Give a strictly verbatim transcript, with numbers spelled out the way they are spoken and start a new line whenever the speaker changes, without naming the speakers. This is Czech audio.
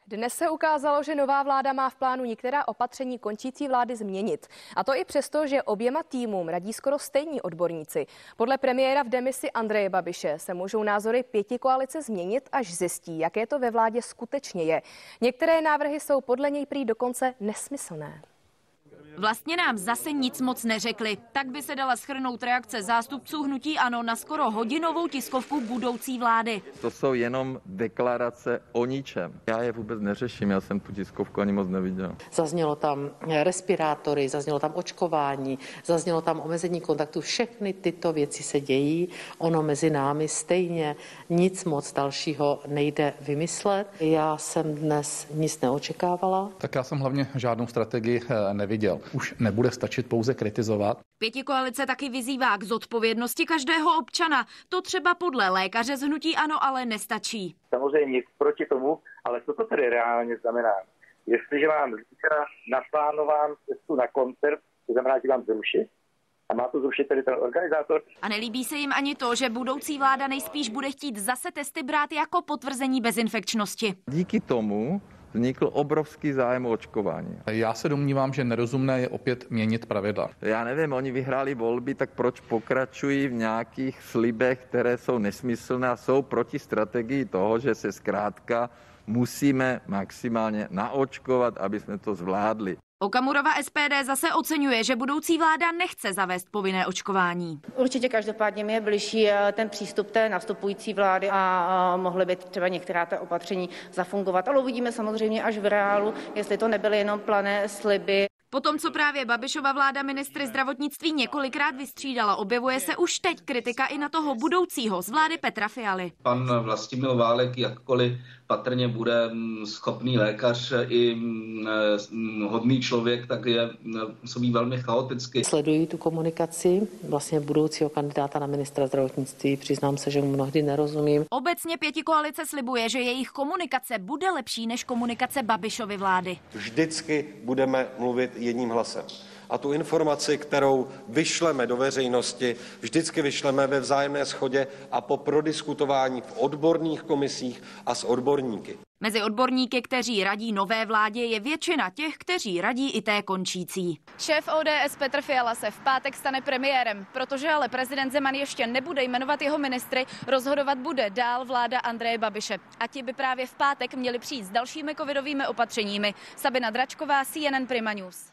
Dnes se ukázalo, že nová vláda má v plánu některá opatření končící vlády změnit. A to i přesto, že oběma týmům radí skoro stejní odborníci. Podle premiéra v demisi Andreje Babiše se můžou názory pětikoalice změnit, až zjistí, jaké to ve vládě skutečně je. Některé návrhy jsou podle něj prý dokonce nesmyslné.
Vlastně nám zase nic moc neřekli. Tak by se dala shrnout reakce zástupců hnutí ANO na skoro hodinovou tiskovku budoucí vlády.
To jsou jenom deklarace o ničem. Já je vůbec neřeším, já jsem tu tiskovku ani moc neviděl.
Zaznělo tam respirátory, zaznělo tam očkování, zaznělo tam omezení kontaktu. Všechny tyto věci se dějí. Ono mezi námi stejně nic moc dalšího nejde vymyslet. Já jsem dnes nic neočekávala.
Tak já jsem hlavně žádnou strategii neviděl. Už nebude stačit pouze kritizovat.
Pětikoalice taky vyzývá k zodpovědnosti každého občana. To třeba podle lékaře z hnutí ANO ale nestačí.
Samozřejmě nic proti tomu, ale co to tedy reálně znamená? Jestliže mám zítra naplánován cestu na koncert, to znamená, že mám zrušit? A má to zrušit tedy ten organizátor?
A nelíbí se jim ani to, že budoucí vláda nejspíš bude chtít zase testy brát jako potvrzení bezinfekčnosti.
Díky tomu vznikl obrovský zájem o očkování.
Já se domnívám, že nerozumné je opět měnit pravidla.
Já nevím, oni vyhráli volby, tak proč pokračují v nějakých slibech, které jsou nesmyslné a jsou proti strategii toho, že se zkrátka musíme maximálně naočkovat, aby jsme to zvládli.
Okamurova S P D zase oceňuje, že budoucí vláda nechce zavést povinné očkování.
Určitě každopádně mi je bližší ten přístup té nastupující vlády a mohly by třeba některá ta opatření zafungovat. Ale uvidíme samozřejmě až v reálu, jestli to nebyly jenom plané sliby.
Potom, co právě Babišova vláda ministry zdravotnictví několikrát vystřídala, objevuje se už teď kritika i na toho budoucího z vlády Petra Fialy.
Pan Vlastimil Válek jakkoliv patrně bude schopný lékař i hodný člověk, tak je působí velmi chaoticky.
Sledují tu komunikaci vlastně budoucího kandidáta na ministra zdravotnictví. Přiznám se, že mu mnohdy nerozumím.
Obecně pětikoalice slibuje, že jejich komunikace bude lepší než komunikace Babišovy vlády.
Vždycky budeme mluvit jedním hlasem. A tu informaci, kterou vyšleme do veřejnosti, vždycky vyšleme ve vzájemné shodě a po prodiskutování v odborných komisích a s odborníky.
Mezi odborníky, kteří radí nové vládě, je většina těch, kteří radí i té končící. Šéf O D S Petr Fiala se v pátek stane premiérem, protože ale prezident Zeman ještě nebude jmenovat jeho ministry, rozhodovat bude dál vláda Andreje Babiše. A ti by právě v pátek měli přijít s dalšími covidovými opatřeními. Sabina Dračková, C N N Prima News.